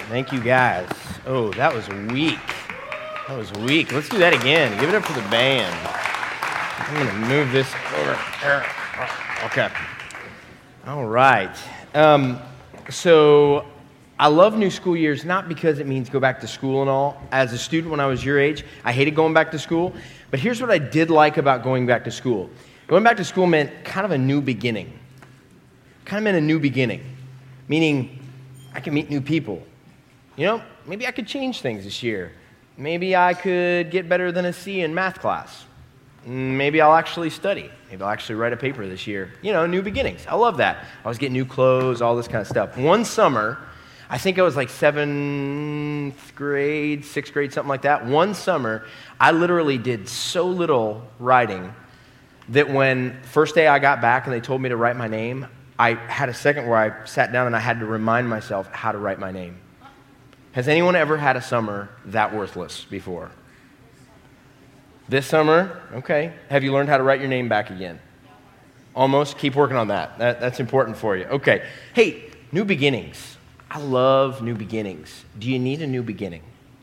Thank you, guys. Oh, that was weak. That was weak. Let's do that again. Give it up for the band. I'm going to move this over here. Okay. All right. So I love new school years, not because it means go back to school and all. As a student when I was your age, I hated going back to school. But here's what I did like about going back to school. Going back to school meant kind of a new beginning. Kind of meant a new beginning. Meaning I can meet new people. You know, maybe I could change things this year. Maybe I could get better than a C in math class. Maybe I'll actually study. Maybe I'll actually write a paper this year. You know, new beginnings. I love that. I was getting new clothes, all this kind of stuff. One summer, I think I was like 7th grade, 6th grade, something like that. One summer, I literally did so little writing that when first day I got back and they told me to write my name, I had a second where I sat down and I had to remind myself how to write my name. Has anyone ever had a summer that worthless before? This summer? Okay. Have you learned how to write your name back again? Almost. Keep working on that. That's important for you. Okay. Hey, new beginnings. I love new beginnings. Do you need a new beginning?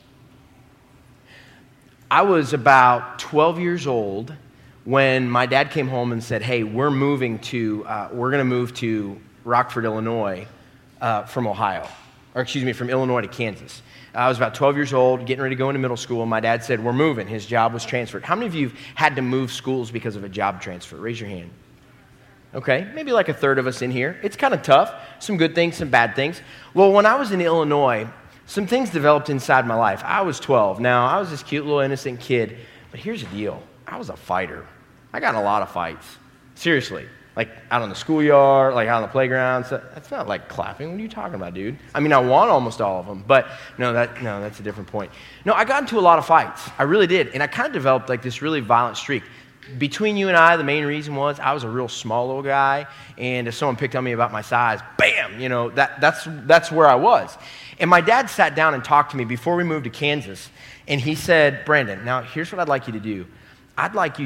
I was about 12 years old when my dad came home and said, hey, we're going to move to Rockford, Illinois from Illinois to Kansas. I was about 12 years old, getting ready to go into middle school, and my dad said, we're moving. His job was transferred. How many of you have had to move schools because of a job transfer? Raise your hand. Okay, maybe like a third of us in here. It's kind of tough. Some good things, some bad things. Well, when I was in Illinois, some things developed inside my life. I was 12. Now, I was this cute little innocent kid, but here's the deal. I was a fighter. I got in a lot of fights. Seriously. Like out on the schoolyard, like out on the playground. So that's not like clapping. What are you talking about, dude? I mean, I won almost all of them, but that's a different point. No, I got into a lot of fights. I really did. And I kind of developed like this really violent streak. Between you and I, the main reason was I was a real small little guy, and if someone picked on me about my size, bam, that's where I was. And my dad sat down and talked to me before we moved to Kansas, and he said, Brandon, now here's what I'd like you to do. I would like you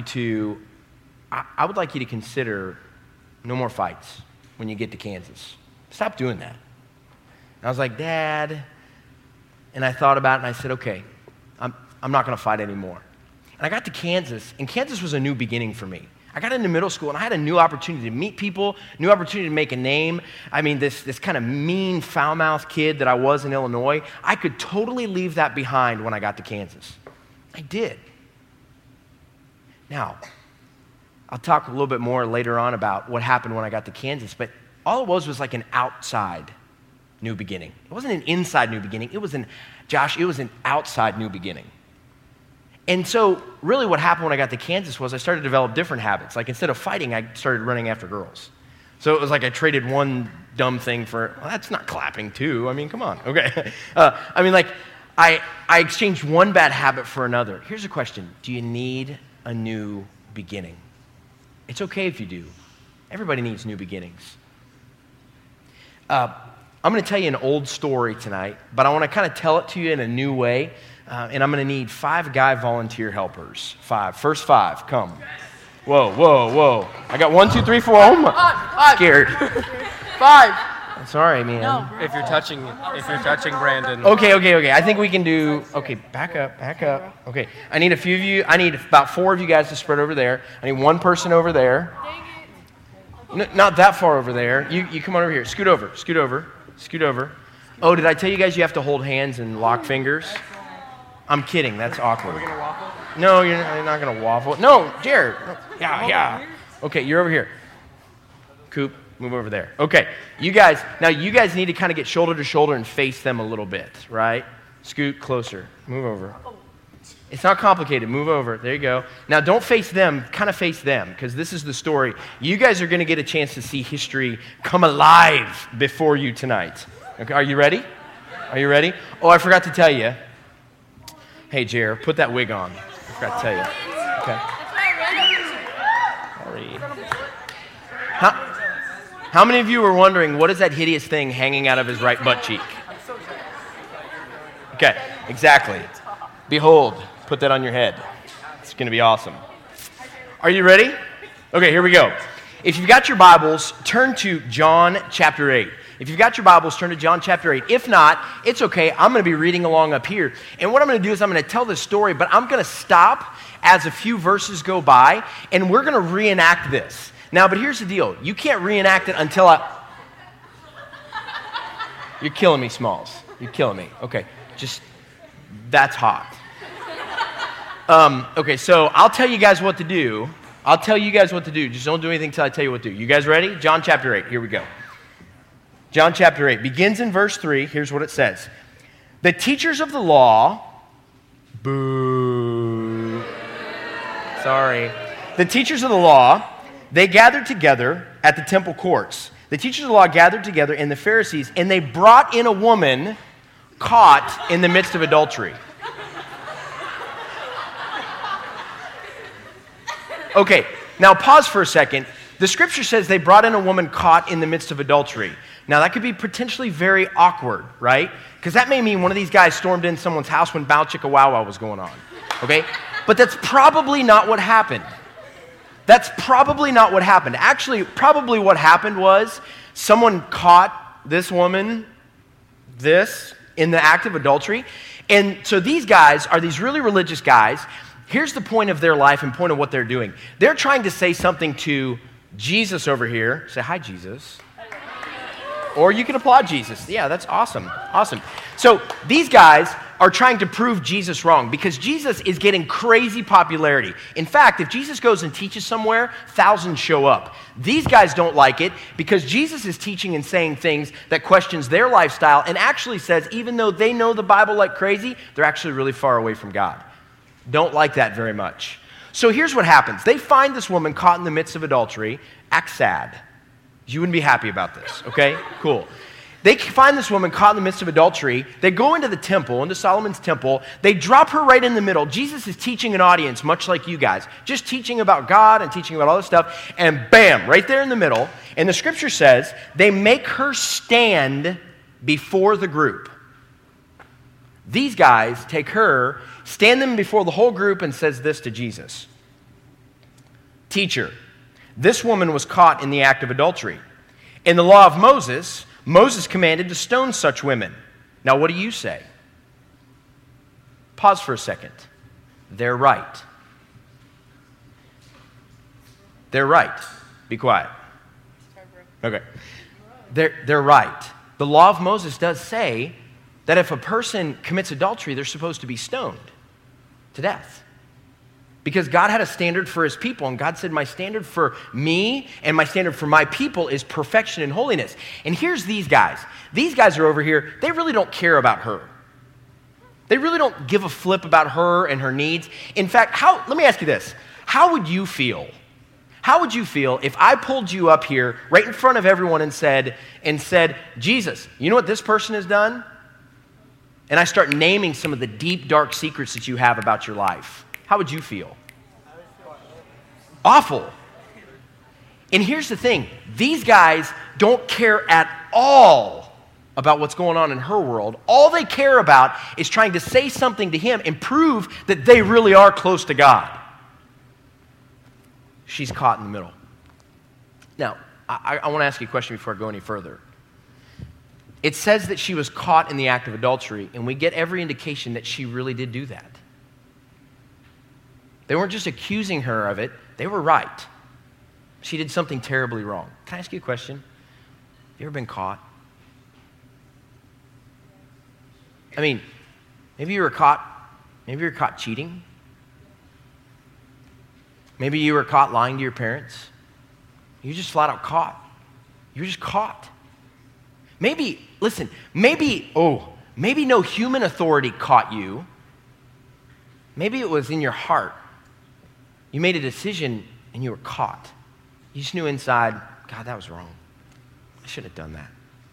to consider no more fights when you get to Kansas. Stop doing that. And I was like, Dad, and I thought about it, and I said, okay, I'm not going to fight anymore. And I got to Kansas, and Kansas was a new beginning for me. I got into middle school, and I had a new opportunity to meet people, new opportunity to make a name. I mean, this kind of mean, foul-mouthed kid that I was in Illinois, I could totally leave that behind when I got to Kansas. I did. Now, I'll talk a little bit more later on about what happened when I got to Kansas, but all it was like an outside new beginning. It wasn't an inside new beginning. It was an outside new beginning. And so really what happened when I got to Kansas was I started to develop different habits. Like instead of fighting, I started running after girls. So it was like I traded one dumb thing for, well, that's not clapping too. I mean, come on. Okay. I exchanged one bad habit for another. Here's a question. Do you need a new beginning? It's okay if you do. Everybody needs new beginnings. I'm going to tell you an old story tonight, but I want to kind of tell it to you in a new way. And I'm going to need 5 guy volunteer helpers. 5. First 5. Come. Whoa. I got 1, 2, 3, 4. Oh my. Scared. 5. Sorry, man. No. If you're touching Brandon. Okay. I think we can do, okay, back up. Okay, I need a few of you. I need about 4 of you guys to spread over there. I need 1 person over there. Not that far over there. You come on over here. Scoot over. Oh, did I tell you guys you have to hold hands and lock fingers? I'm kidding. That's awkward. Are we going to waffle? No, you're not going to waffle. No, Jared. Yeah. Okay, you're over here. Coop, move over there. Okay, you guys need to kind of get shoulder to shoulder and face them a little bit, right? Scoot closer. Move over. It's not complicated. Move over. There you go. Now, don't face them. Kind of face them, because this is the story. You guys are going to get a chance to see history come alive before you tonight. Okay, are you ready? Oh, I forgot to tell you. Hey, Jer, put that wig on. I forgot to tell you. Okay. Sorry. How many of you were wondering, what is that hideous thing hanging out of his right butt cheek? Okay, exactly. Behold, put that on your head. It's going to be awesome. Are you ready? Okay, here we go. If you've got your Bibles, turn to John chapter 8. If you've got your Bibles, turn to John chapter 8. If not, it's okay. I'm going to be reading along up here. And what I'm going to do is I'm going to tell this story, but I'm going to stop as a few verses go by, and we're going to reenact this. Now, but here's the deal. You can't reenact it until You're killing me, Smalls. You're killing me. Okay, that's hot. Okay, so I'll tell you guys what to do. Just don't do anything until I tell you what to do. You guys ready? John chapter 8. Here we go. John chapter 8 begins in verse 3. Here's what it says. The teachers of the law, boo. Sorry. The teachers of the law, they gathered together at the temple courts. The teachers of the law gathered together and the Pharisees, and they brought in a woman caught in the midst of adultery. Okay, now pause for a second. The scripture says they brought in a woman caught in the midst of adultery. Now that could be potentially very awkward, right? Because that may mean one of these guys stormed in someone's house when Bow Chicka Wow Wow was going on, okay? But that's probably not what happened. Actually, probably what happened was someone caught this woman, in the act of adultery. And so these guys are these really religious guys. Here's the point of their life and point of what they're doing. They're trying to say something to Jesus over here. Say, hi, Jesus. Or you can applaud Jesus. Yeah, that's awesome. Awesome. So these guys are trying to prove Jesus wrong because Jesus is getting crazy popularity. In fact, if Jesus goes and teaches somewhere, thousands show up. These guys don't like it because Jesus is teaching and saying things that questions their lifestyle and actually says even though they know the Bible like crazy, they're actually really far away from God. Don't like that very much. So here's what happens. They find this woman caught in the midst of adultery. Act sad. You wouldn't be happy about this, okay? Cool. They find this woman caught in the midst of adultery. They go into the temple, into Solomon's temple. They drop her right in the middle. Jesus is teaching an audience, much like you guys, just teaching about God and teaching about all this stuff. And bam, right there in the middle. And the scripture says they make her stand before the group. These guys take her, stand them before the whole group, and says this to Jesus. Teacher, this woman was caught in the act of adultery. In the law of Moses, Moses commanded to stone such women. Now, what do you say? Pause for a second. They're right. They're right. Be quiet. Okay. They're right. The law of Moses does say that if a person commits adultery, they're supposed to be stoned to death. Because God had a standard for his people, and God said, my standard for me and my standard for my people is perfection and holiness. And here's these guys. These guys are over here, they really don't care about her. They really don't give a flip about her and her needs. In fact, let me ask you this. How would you feel? How would you feel if I pulled you up here right in front of everyone and said, Jesus, you know what this person has done? And I start naming some of the deep, dark secrets that you have about your life. How would you feel? Awful. And here's the thing. These guys don't care at all about what's going on in her world. All they care about is trying to say something to him and prove that they really are close to God. She's caught in the middle. Now, I want to ask you a question before I go any further. It says that she was caught in the act of adultery, and we get every indication that she really did do that. They weren't just accusing her of it, they were right. She did something terribly wrong. Can I ask you a question? Have you ever been caught? I mean, maybe you were caught cheating. Maybe you were caught lying to your parents. You were just flat out caught. You were just caught. Maybe no human authority caught you. Maybe it was in your heart. You made a decision and you were caught. You just knew inside, God, that was wrong. I shouldn't have done that.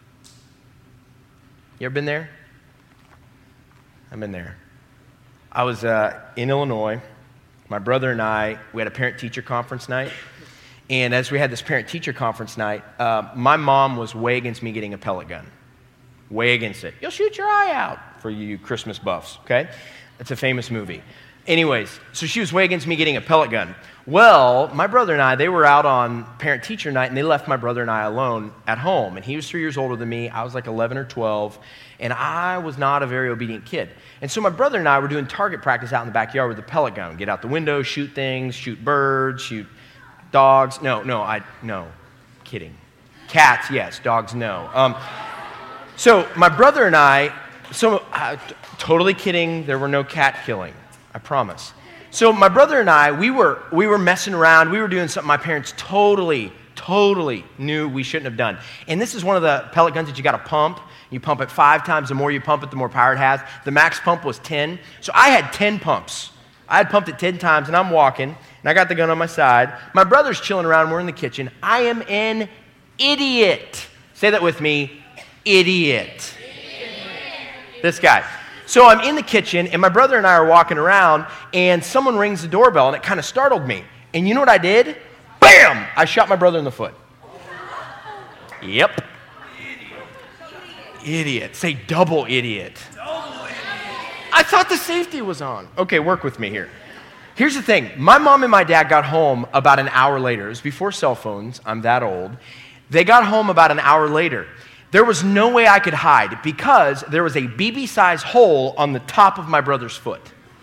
You ever been there? I've been there. I was in Illinois. My brother and I, we had a parent-teacher conference night. And as we had this parent-teacher conference night, my mom was way against me getting a pellet gun. Way against it. You'll shoot your eye out for you Christmas buffs, okay? It's a famous movie. Anyways, so she was way against me getting a pellet gun. Well, my brother and I, they were out on parent-teacher night, and they left my brother and I alone at home. And he was 3 years older than me. I was like 11 or 12, and I was not a very obedient kid. And so my brother and I were doing target practice out in the backyard with a pellet gun. Get out the window, shoot things, shoot birds, shoot dogs. No, kidding. Cats, yes. Dogs, no. So my brother and I, totally kidding. There were no cat killing. I promise. So my brother and I, we were messing around. We were doing something my parents totally knew we shouldn't have done. And this is one of the pellet guns that you got to pump. You pump it 5 times. The more you pump it, the more power it has. The max pump was 10. So I had 10 pumps. I had pumped it 10 times, and I'm walking, and I got the gun on my side. My brother's chilling around. We're in the kitchen. I am an idiot. Say that with me. Idiot. This guy. So I'm in the kitchen, and my brother and I are walking around, and someone rings the doorbell, and it kind of startled me. And you know what I did? Bam! I shot my brother in the foot. Yep. Idiot. Say double idiot. I thought the safety was on. Okay, work with me here. Here's the thing. My mom and my dad got home about an hour later. It was before cell phones. I'm that old. They got home about an hour later. There was no way I could hide because there was a BB-sized hole on the top of my brother's foot.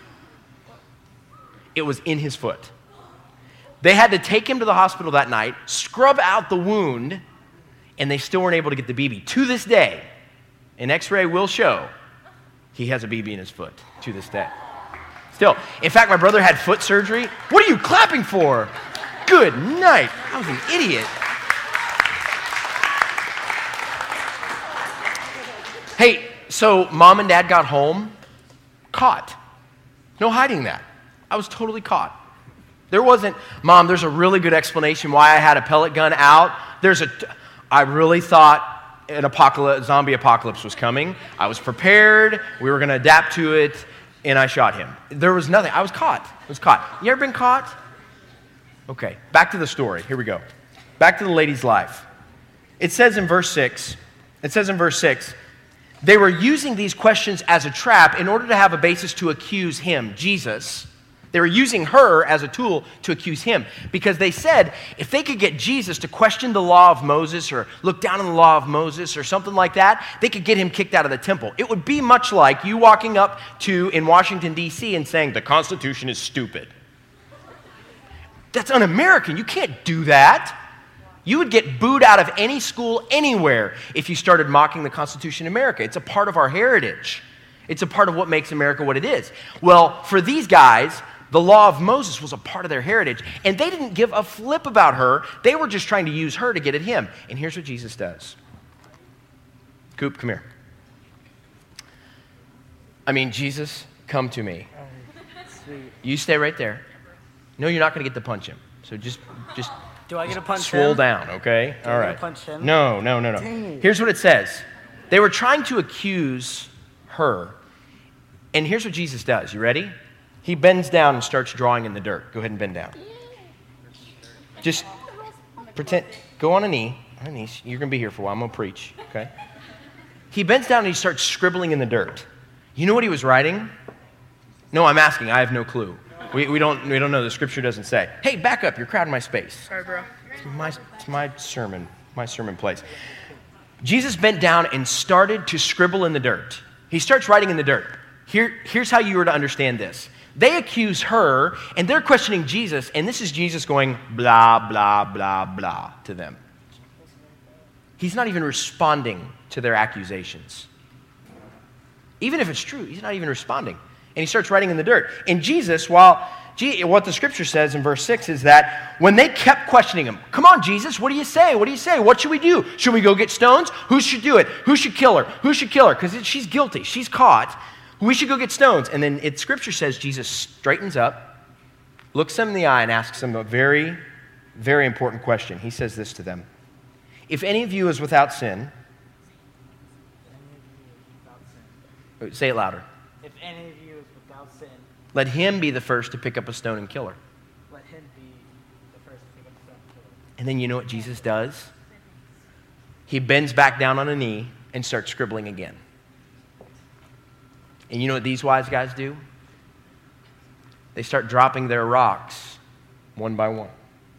It was in his foot. They had to take him to the hospital that night, scrub out the wound, and they still weren't able to get the BB. To this day, an x-ray will show he has a BB in his foot to this day. Still. In fact, my brother had foot surgery. What are you clapping for? Good night. I was an idiot. Hey, so mom and dad got home, caught. No hiding that. I was totally caught. There wasn't, Mom, there's a really good explanation why I had a pellet gun out. I really thought an zombie apocalypse was coming. I was prepared. We were going to adapt to it, and I shot him. There was nothing. I was caught. You ever been caught? Okay, back to the story. Here we go. Back to the lady's life. It says in verse 6, they were using these questions as a trap in order to have a basis to accuse him, Jesus. They were using her as a tool to accuse him because they said if they could get Jesus to question the law of Moses or look down on the law of Moses or something like that, they could get him kicked out of the temple. It would be much like you walking up in Washington, D.C. and saying, the Constitution is stupid. That's un-American. You can't do that. You would get booed out of any school anywhere if you started mocking the Constitution in America. It's a part of our heritage. It's a part of what makes America what it is. Well, for these guys, the law of Moses was a part of their heritage, and they didn't give a flip about her. They were just trying to use her to get at him. And here's what Jesus does. Coop, come here. Jesus, come to me. You stay right there. No, you're not going to get to punch him. So just Do I get to punch swole him? down, okay? Do I get to punch him? No. Dang. Here's what it says. They were trying to accuse her, and here's what Jesus does. You ready? He bends down and starts drawing in the dirt. Go ahead and bend down. Just pretend. Go on a knee. You're going to be here for a while. I'm going to preach, okay? He bends down and he starts scribbling in the dirt. You know what he was writing? No, I'm asking. I have no clue. We don't know. The scripture doesn't say. Hey, back up. You're crowding my space. Sorry, bro. It's my sermon place. Jesus bent down and started to scribble in the dirt. He starts writing in the dirt. Here's how you were to understand this. They accuse her, and they're questioning Jesus, and this is Jesus going blah, blah, blah, blah to them. He's not even responding to their accusations. Even if it's true, he's not even responding. And he starts writing in the dirt. And Jesus, what the scripture says in verse 6 is that when they kept questioning him, come on, Jesus, what do you say? What do you say? What should we do? Should we go get stones? Who should do it? Who should kill her? Who should kill her? Because she's guilty. She's caught. We should go get stones. And then scripture says Jesus straightens up, looks them in the eye, and asks them a very, very important question. He says this to them. If any of you is without sin, say it louder. If any of you is without sin, let him be the first to pick up a stone and kill her. let him be the first to pick up the stone and kill her. And then you know what Jesus does? He bends back down on a knee and starts scribbling again. And you know what these wise guys do? they start dropping their rocks one by one.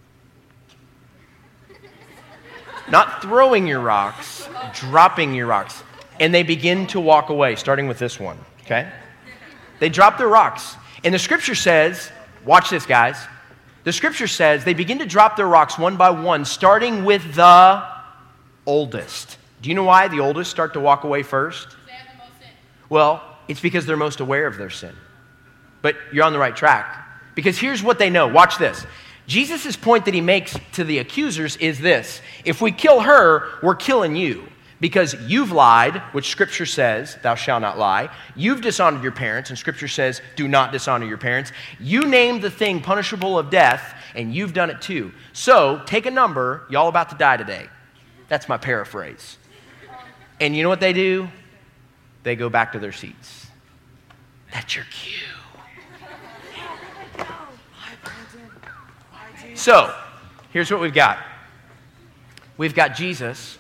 Not throwing your rocks, dropping your rocks. And they begin to walk away, starting with this one, okay? They drop their rocks. And the scripture says, watch this, guys. The scripture says they begin to drop their rocks one by one, starting with the oldest. Do you know why the oldest start to walk away first? They have the most sin. Well, it's because they're most aware of their sin. But you're on the right track. Because here's what they know. Watch this. Jesus' point that he makes to the accusers is this. If we kill her, we're killing you. Because you've lied, which Scripture says, thou shalt not lie. You've dishonored your parents, and Scripture says, do not dishonor your parents. You named the thing punishable of death, and you've done it too. So, take a number, y'all about to die today. That's my paraphrase. And you know what they do? They go back to their seats. That's your cue. So, here's what we've got. We've got Jesus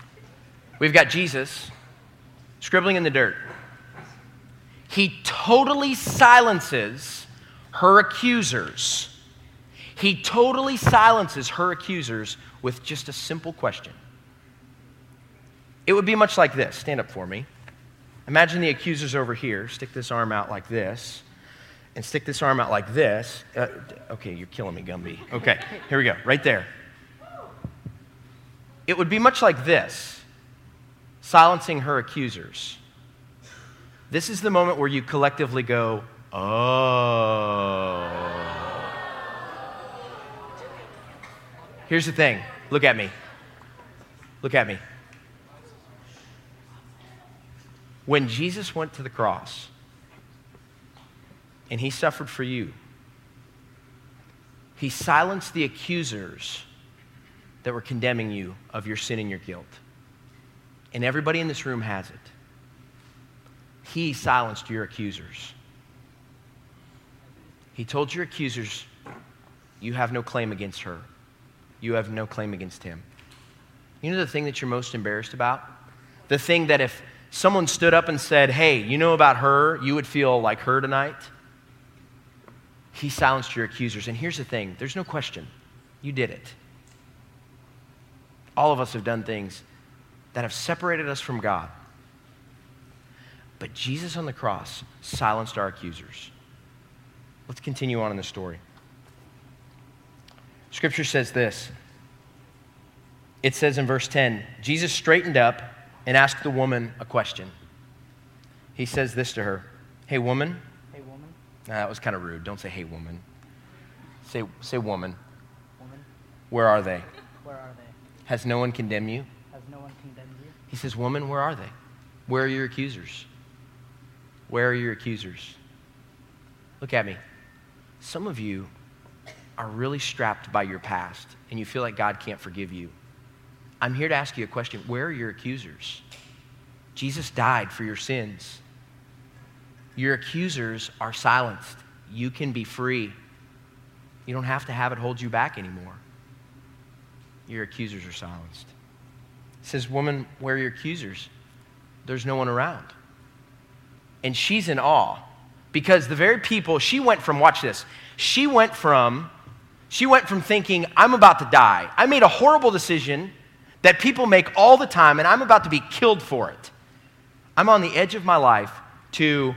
scribbling in the dirt. He totally silences her accusers. He totally silences her accusers with just a simple question. It would be much like this. Stand up for me. Imagine the accusers over here. Stick this arm out like this. And stick this arm out like this. Okay, you're killing me, Gumby. Okay, here we go. Right there. It would be much like this. Silencing her accusers. This is the moment where you collectively go, oh. Here's the thing. Look at me. Look at me. When Jesus went to the cross and he suffered for you, he silenced the accusers that were condemning you of your sin and your guilt. And everybody in this room has it. He silenced your accusers. He told your accusers, you have no claim against her. You have no claim against him. You know the thing that you're most embarrassed about? The thing that if someone stood up and said, hey, you know about her, you would feel like her tonight? He silenced your accusers. And here's the thing, there's no question. You did it. All of us have done things that have separated us from God. But Jesus on the cross silenced our accusers. Let's continue on in the story. Scripture says this. It says in verse 10, Jesus straightened up and asked the woman a question. He says this to her, hey woman. Hey, woman. Nah, that was kind of rude. Don't say hey woman. Say woman. Woman, Where are they? where are they? Has no one condemned you? Has no one condemned you? He says, woman, where are they? Where are your accusers? Where are your accusers? Look at me. Some of you are really strapped by your past and you feel like God can't forgive you. I'm here to ask you a question. Where are your accusers? Jesus died for your sins. Your accusers are silenced. You can be free. You don't have to have it hold you back anymore. Your accusers are silenced. It says, woman, where are your accusers? There's no one around. And she's in awe because the very people, she went from, watch this, she went from thinking, I'm about to die. I made a horrible decision that people make all the time and I'm about to be killed for it. I'm on the edge of my life to,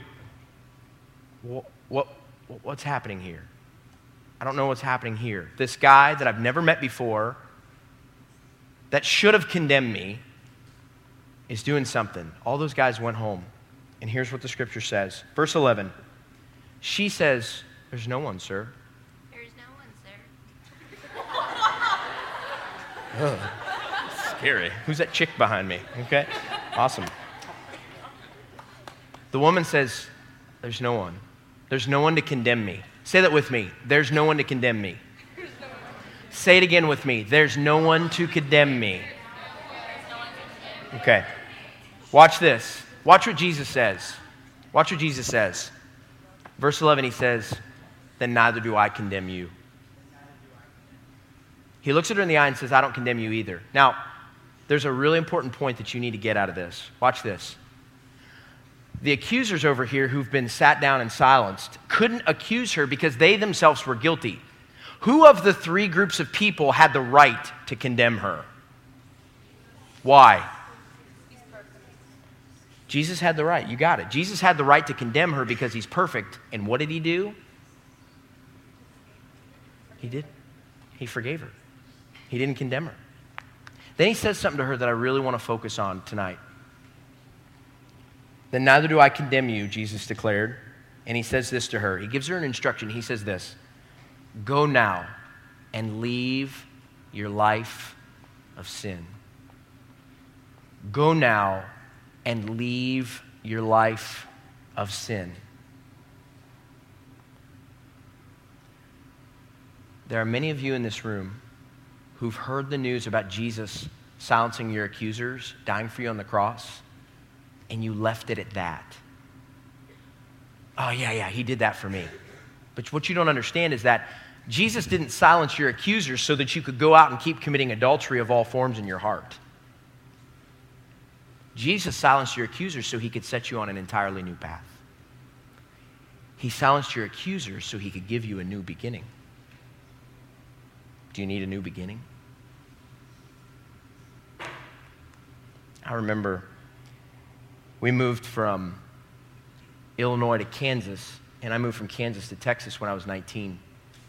what's happening here? I don't know what's happening here. This guy that I've never met before that should have condemned me is doing something. All those guys went home. And here's what the scripture says. Verse 11. She says, there's no one, sir. There's no one, sir. Scary. Who's that chick behind me? Okay. Awesome. The woman says, there's no one. There's no one to condemn me. Say that with me. There's no one to condemn me. Say it again with me. There's no one to condemn me. Okay. Watch this. Watch what Jesus says. Watch what Jesus says. Verse 11, he says, then neither do I condemn you. He looks at her in the eye and says, I don't condemn you either. Now, there's a really important point that you need to get out of this. Watch this. The accusers over here who've been sat down and silenced couldn't accuse her because they themselves were guilty. Who of the three groups of people had the right to condemn her? Why? Jesus had the right. You got it. Jesus had the right to condemn her because he's perfect. And what did he do? He did. He forgave her. He didn't condemn her. Then he says something to her that I really want to focus on tonight. Then neither do I condemn you, Jesus declared. And he says this to her. He gives her an instruction. He says this, go now and leave your life of sin. Go now and leave your life of sin. There are many of you in this room who've heard the news about Jesus silencing your accusers, dying for you on the cross, and you left it at that. Oh, yeah, he did that for me. But what you don't understand is that Jesus didn't silence your accusers so that you could go out and keep committing adultery of all forms in your heart. Jesus silenced your accusers so he could set you on an entirely new path. He silenced your accusers so he could give you a new beginning. Do you need a new beginning? I remember we moved from Illinois to Kansas, and I moved from Kansas to Texas when I was 19.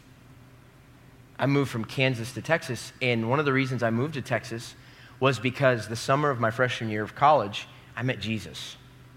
I moved from Kansas to Texas, and one of the reasons I moved to Texas was because the summer of my freshman year of college, I met Jesus.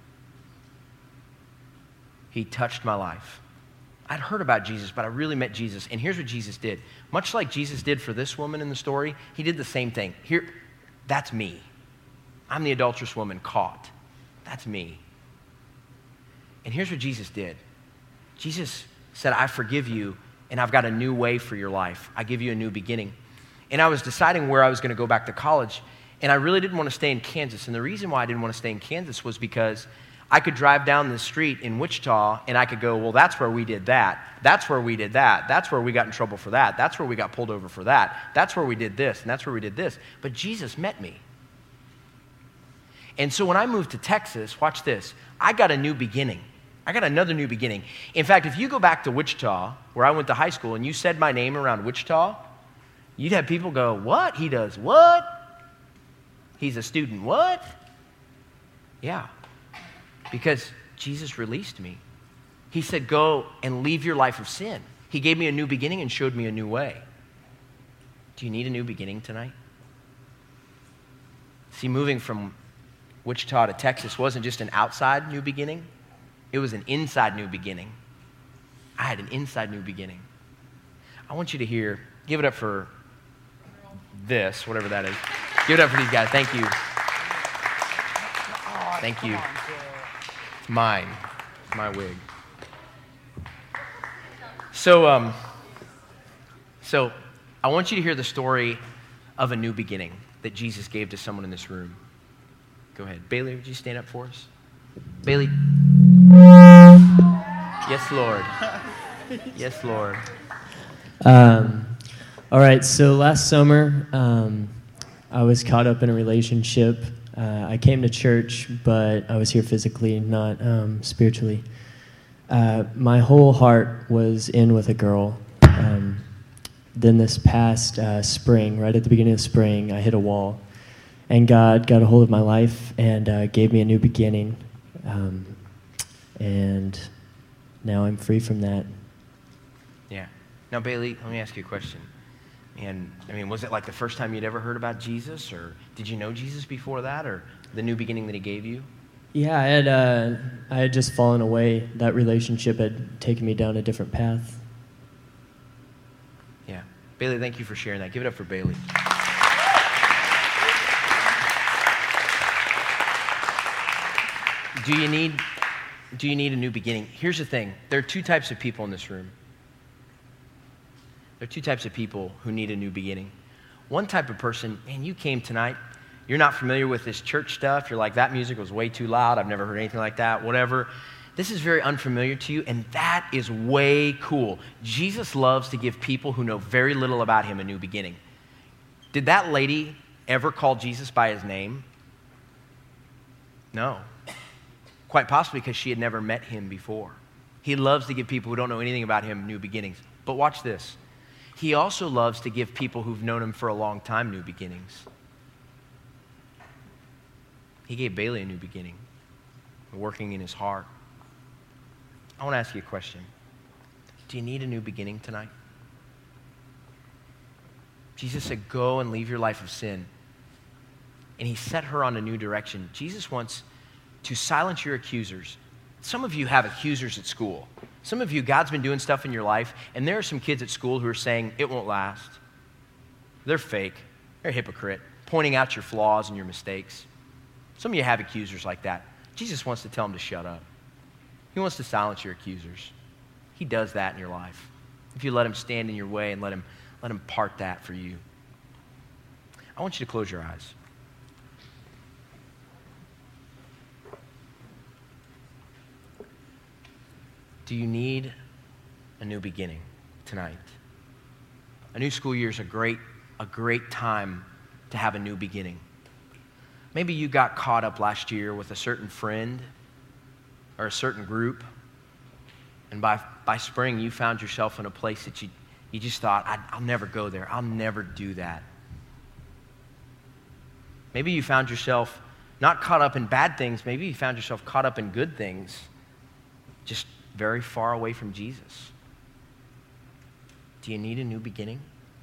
He touched my life. I'd heard about Jesus, but I really met Jesus. And here's what Jesus did. Much like Jesus did for this woman in the story, he did the same thing. Here, that's me. I'm the adulterous woman caught. That's me. And here's what Jesus did. Jesus said, I forgive you, and I've got a new way for your life. I give you a new beginning. And I was deciding where I was going to go back to college, and I really didn't want to stay in Kansas. And the reason why I didn't want to stay in Kansas was because I could drive down the street in Wichita, and I could go, well, that's where we did that. That's where we did that. That's where we got in trouble for that. That's where we got pulled over for that. That's where we did this, and that's where we did this. But Jesus met me. And so when I moved to Texas, watch this, I got a new beginning. I got another new beginning. In fact, if you go back to Wichita, where I went to high school, and you said my name around Wichita, you'd have people go, what? He does what? He's a student what? Yeah, because Jesus released me. He said, go and leave your life of sin. He gave me a new beginning and showed me a new way. Do you need a new beginning tonight? See, moving from Wichita to Texas wasn't just an outside new beginning. It was an inside new beginning. I had an inside new beginning. I want you to hear, give it up for this, whatever that is. Give it up for these guys. Thank you. Thank you. It's mine. It's my wig. So I want you to hear the story of a new beginning that Jesus gave to someone in this room. Go ahead. Bailey, would you stand up for us? Bailey. Yes, Lord. Yes, Lord. All right, so last summer, I was caught up in a relationship. I came to church, but I was here physically, not spiritually. My whole heart was in with a girl. Then this past spring, right at the beginning of spring, I hit a wall. And God got a hold of my life and gave me a new beginning. And now I'm free from that. Yeah. Now, Bailey, let me ask you a question. And, I mean, was it like the first time you'd ever heard about Jesus? Or did you know Jesus before that? Or the new beginning that he gave you? Yeah, I had just fallen away. That relationship had taken me down a different path. Yeah. Bailey, thank you for sharing that. Give it up for Bailey. Do you need a new beginning? Here's the thing. There are two types of people in this room. There are two types of people who need a new beginning. One type of person, man, you came tonight, you're not familiar with this church stuff. You're like, that music was way too loud. I've never heard anything like that, whatever. This is very unfamiliar to you, and that is way cool. Jesus loves to give people who know very little about him a new beginning. Did that lady ever call Jesus by his name? No. Quite possibly because she had never met him before. He loves to give people who don't know anything about him new beginnings. But watch this. He also loves to give people who've known him for a long time new beginnings. He gave Bailey a new beginning, working in his heart. I want to ask you a question. Do you need a new beginning tonight? Jesus said, go and leave your life of sin. And he set her on a new direction. Jesus wants to silence your accusers. Some of you have accusers at school. Some of you, God's been doing stuff in your life, and there are some kids at school who are saying, it won't last. They're fake. They're a hypocrite, pointing out your flaws and your mistakes. Some of you have accusers like that. Jesus wants to tell them to shut up. He wants to silence your accusers. He does that in your life. If you let him stand in your way and let him part that for you. I want you to close your eyes. Do you need a new beginning tonight? A new school year is a great time to have a new beginning. Maybe you got caught up last year with a certain friend or a certain group, and by spring you found yourself in a place that you just thought, I'll never go there. I'll never do that. Maybe you found yourself not caught up in bad things. Maybe you found yourself caught up in good things, just very far away from Jesus. Do you need a new beginning?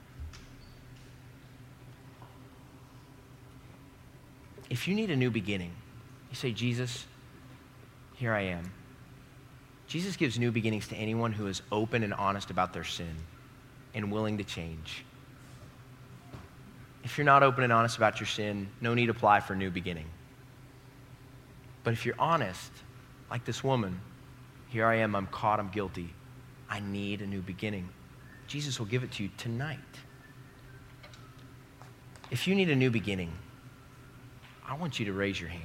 If you need a new beginning, you say, Jesus, here I am. Jesus gives new beginnings to anyone who is open and honest about their sin and willing to change. If you're not open and honest about your sin, no need to apply for a new beginning. But if you're honest, like this woman, here I am, I'm caught, I'm guilty. I need a new beginning. Jesus will give it to you tonight. If you need a new beginning, I want you to raise your hand.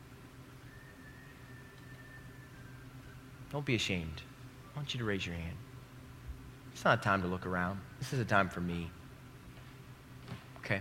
Don't be ashamed. I want you to raise your hand. It's not a time to look around. This is a time for me. Okay?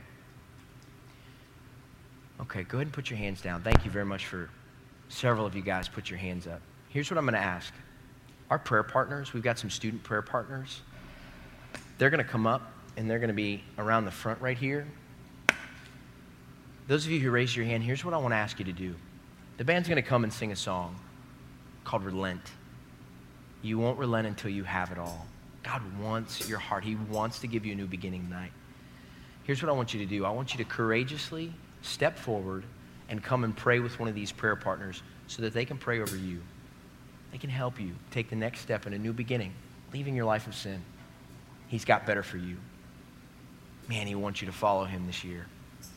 Okay, go ahead and put your hands down. Thank you very much for several of you guys put your hands up. Here's what I'm going to ask. Our prayer partners, we've got some student prayer partners. They're going to come up, and they're going to be around the front right here. Those of you who raised your hand, here's what I want to ask you to do. The band's going to come and sing a song called Relent. You won't relent until you have it all. God wants your heart. He wants to give you a new beginning tonight. Here's what I want you to do. I want you to courageously step forward and come and pray with one of these prayer partners so that they can pray over you. They can help you take the next step in a new beginning, leaving your life of sin. He's got better for you. Man, he wants you to follow him this year.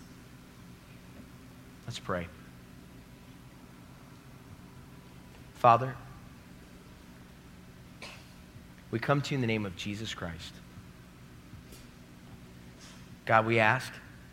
Let's pray. Father, we come to you in the name of Jesus Christ. God, we ask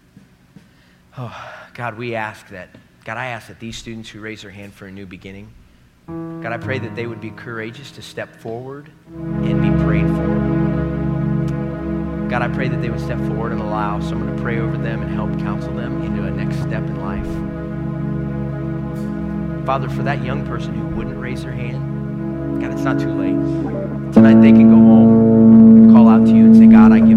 that, I ask that these students who raise their hand for a new beginning, God, I pray that they would be courageous to step forward and be prayed for. God, I pray that they would step forward and allow someone to pray over them and help counsel them into a next step in life. Father, for that young person who wouldn't raise their hand, God, it's not too late. Tonight they can go home and call out to you and say, God, I give